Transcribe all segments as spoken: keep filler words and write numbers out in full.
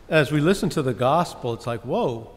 as we listen to the gospel, it's like, whoa,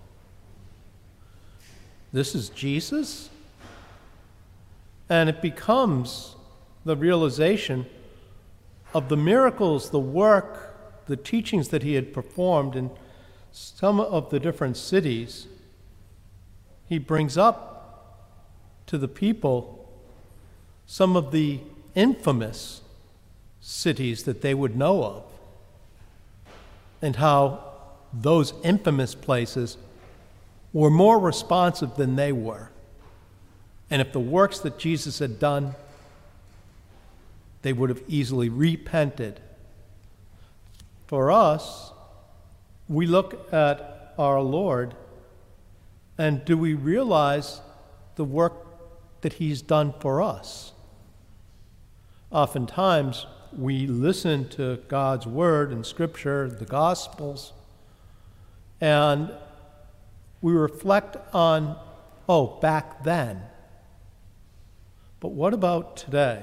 this is Jesus? And it becomes the realization of the miracles, the work, the teachings that he had performed in some of the different cities. He brings up to the people some of the infamous cities that they would know of, and how those infamous places were more responsive than they were. And if the works that Jesus had done, they would have easily repented. For us, we look at our Lord, and do we realize the work that he's done for us? Oftentimes, we listen to God's word and Scripture, the Gospels, and we reflect on, oh, back then. But what about today?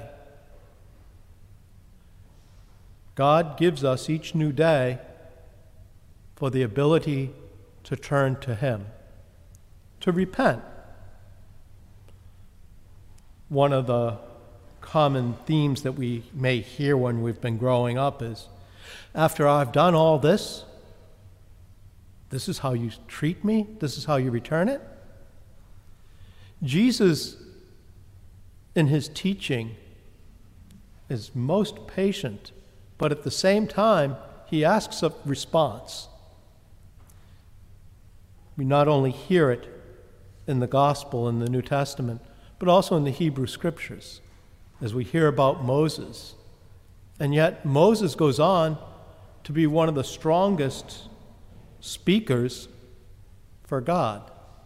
God gives us each new day for the ability to turn to him, to repent. One of the common themes that we may hear when we've been growing up is, after I've done all this, this is how you treat me? This is how you return it? Jesus, in his teaching, is most patient, but at the same time, he asks a response. We not only hear it in the Gospel in the New Testament, but also in the Hebrew Scriptures, as we hear about Moses. And yet Moses goes on to be one of the strongest speakers for God.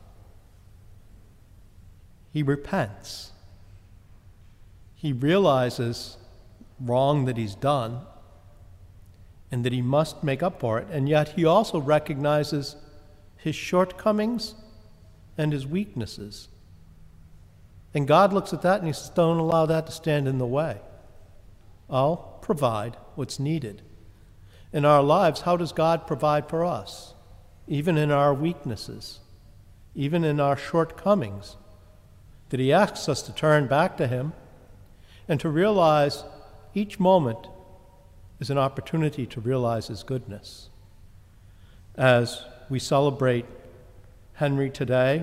He repents. He realizes wrong that he's done and that he must make up for it. And yet he also recognizes his shortcomings and his weaknesses. And God looks at that and he says, don't allow that to stand in the way. I'll provide what's needed. In our lives, how does God provide for us? Even in our weaknesses, even in our shortcomings, that he asks us to turn back to him and to realize each moment is an opportunity to realize his goodness. As we celebrate Henry today,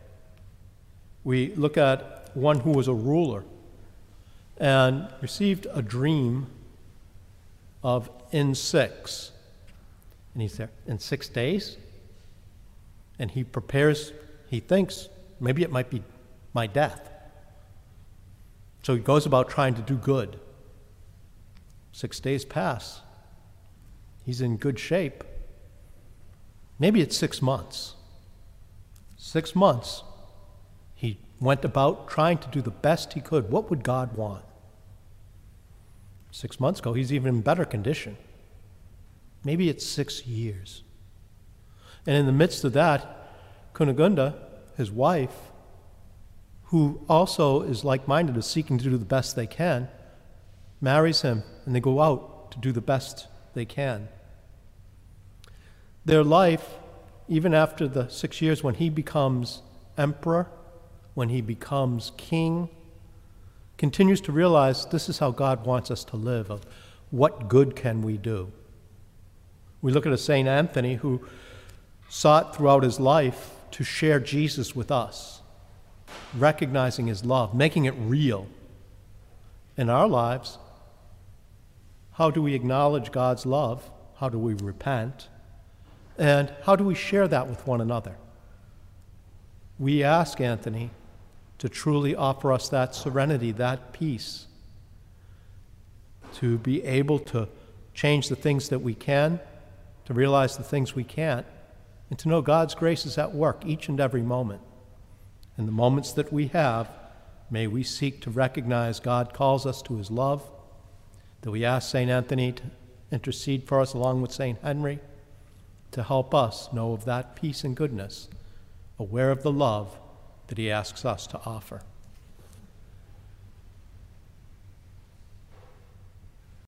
we look at one who was a ruler and received a dream of in six. And he's there in six days. And he prepares, he thinks, maybe it might be my death. So he goes about trying to do good. Six days pass. He's in good shape. Maybe it's six months. Six months. He went about trying to do the best he could. What would God want? Six months ago, he's even in better condition. Maybe it's six years. And in the midst of that, Kunigunda, his wife, who also is like-minded, is seeking to do the best they can, marries him, and they go out to do the best they can. Their life, even after the six years when he becomes emperor, when he becomes king, continues to realize this is how God wants us to live, of what good can we do. We look at a Saint Anthony who sought throughout his life to share Jesus with us, recognizing his love, making it real. In our lives, how do we acknowledge God's love? How do we repent? And how do we share that with one another? We ask Anthony to truly offer us that serenity, that peace, to be able to change the things that we can, to realize the things we can't, and to know God's grace is at work each and every moment. In the moments that we have, may we seek to recognize God calls us to his love, that we ask Saint Anthony to intercede for us along with Saint Henry, to help us know of that peace and goodness, aware of the love that he asks us to offer.